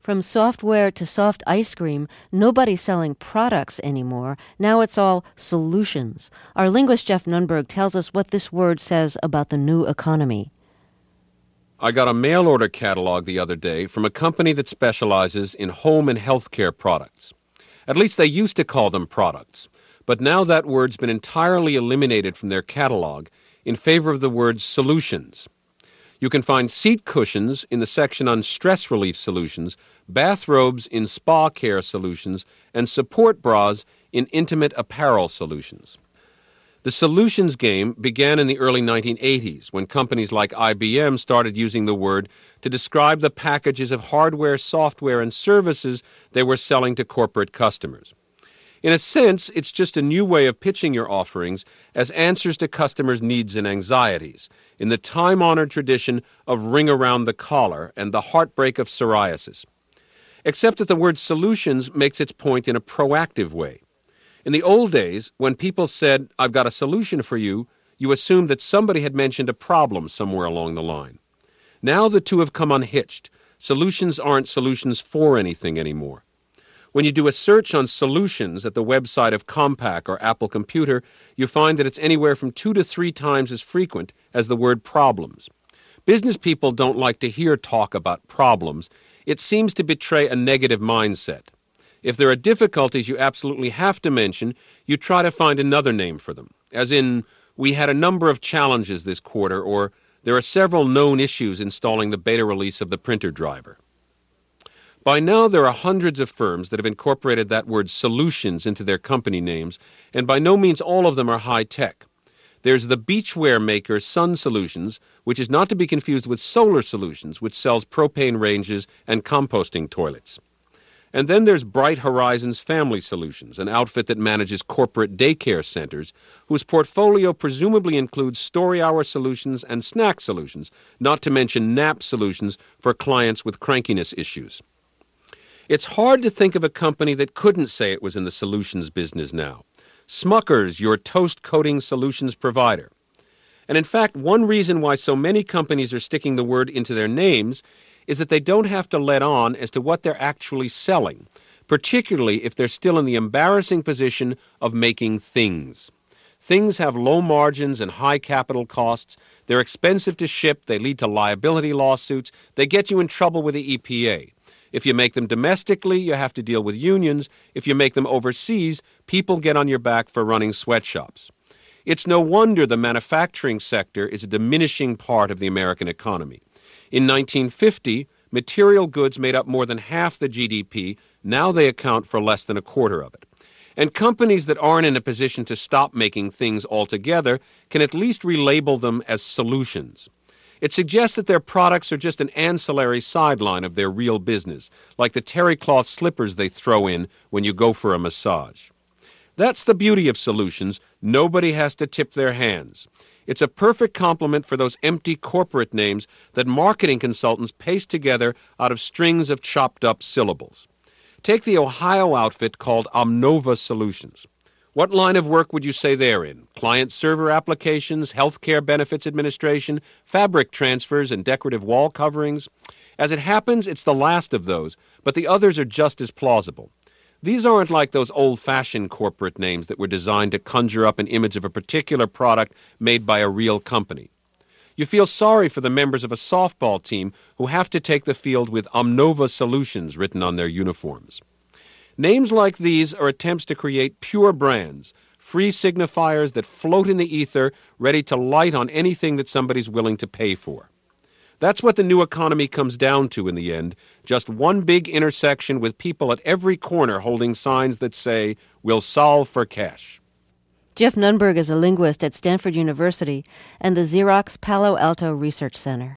From software to soft ice cream, nobody's selling products anymore. Now it's all solutions. Our linguist Jeff Nunberg tells us what this word says about the new economy. I got a mail order catalog the other day from a company that specializes in home and healthcare products. At least they used to call them products, but now that word's been entirely eliminated from their catalog in favor of the word solutions. You can find seat cushions in the section on stress relief solutions, bathrobes in spa care solutions, and support bras in intimate apparel solutions. The solutions game began in the early 1980s when companies like IBM started using the word to describe the packages of hardware, software, and services they were selling to corporate customers. In a sense, it's just a new way of pitching your offerings as answers to customers' needs and anxieties, in the time-honored tradition of ring around the collar and the heartbreak of psoriasis. Except that the word solutions makes its point in a proactive way. In the old days, when people said, "I've got a solution for you," you assumed that somebody had mentioned a problem somewhere along the line. Now the two have come unhitched. Solutions aren't solutions for anything anymore. When you do a search on solutions at the website of Compaq or Apple Computer, you find that it's anywhere from 2 to 3 times as frequent as the word problems. Business people don't like to hear talk about problems. It seems to betray a negative mindset. If there are difficulties you absolutely have to mention, you try to find another name for them, as in, "We had a number of challenges this quarter," or "There are several known issues installing the beta release of the printer driver." By now, there are hundreds of firms that have incorporated that word solutions into their company names, and by no means all of them are high-tech. There's the beachwear maker Sun Solutions, which is not to be confused with Solar Solutions, which sells propane ranges and composting toilets. And then there's Bright Horizons Family Solutions, an outfit that manages corporate daycare centers, whose portfolio presumably includes story hour solutions and snack solutions, not to mention nap solutions for clients with crankiness issues. It's hard to think of a company that couldn't say it was in the solutions business now. Smucker's, your toast coating solutions provider. And in fact, one reason why so many companies are sticking the word into their names is that they don't have to let on as to what they're actually selling, particularly if they're still in the embarrassing position of making things. Things have low margins and high capital costs. They're expensive to ship. They lead to liability lawsuits. They get you in trouble with the EPA. If you make them domestically, you have to deal with unions. If you make them overseas, people get on your back for running sweatshops. It's no wonder the manufacturing sector is a diminishing part of the American economy. In 1950, material goods made up more than half the GDP. Now they account for less than a quarter of it. And companies that aren't in a position to stop making things altogether can at least relabel them as solutions. It suggests that their products are just an ancillary sideline of their real business, like the terry cloth slippers they throw in when you go for a massage. That's the beauty of solutions. Nobody has to tip their hands. It's a perfect complement for those empty corporate names that marketing consultants paste together out of strings of chopped-up syllables. Take the Ohio outfit called Omnova Solutions. What line of work would you say they're in? Client-server applications, healthcare benefits administration, fabric transfers, and decorative wall coverings? As it happens, it's the last of those, but the others are just as plausible. These aren't like those old-fashioned corporate names that were designed to conjure up an image of a particular product made by a real company. You feel sorry for the members of a softball team who have to take the field with Omnova Solutions written on their uniforms. Names like these are attempts to create pure brands, free signifiers that float in the ether, ready to light on anything that somebody's willing to pay for. That's what the new economy comes down to in the end, just one big intersection with people at every corner holding signs that say, "We'll solve for cash." Jeff Nunberg is a linguist at Stanford University and the Xerox Palo Alto Research Center.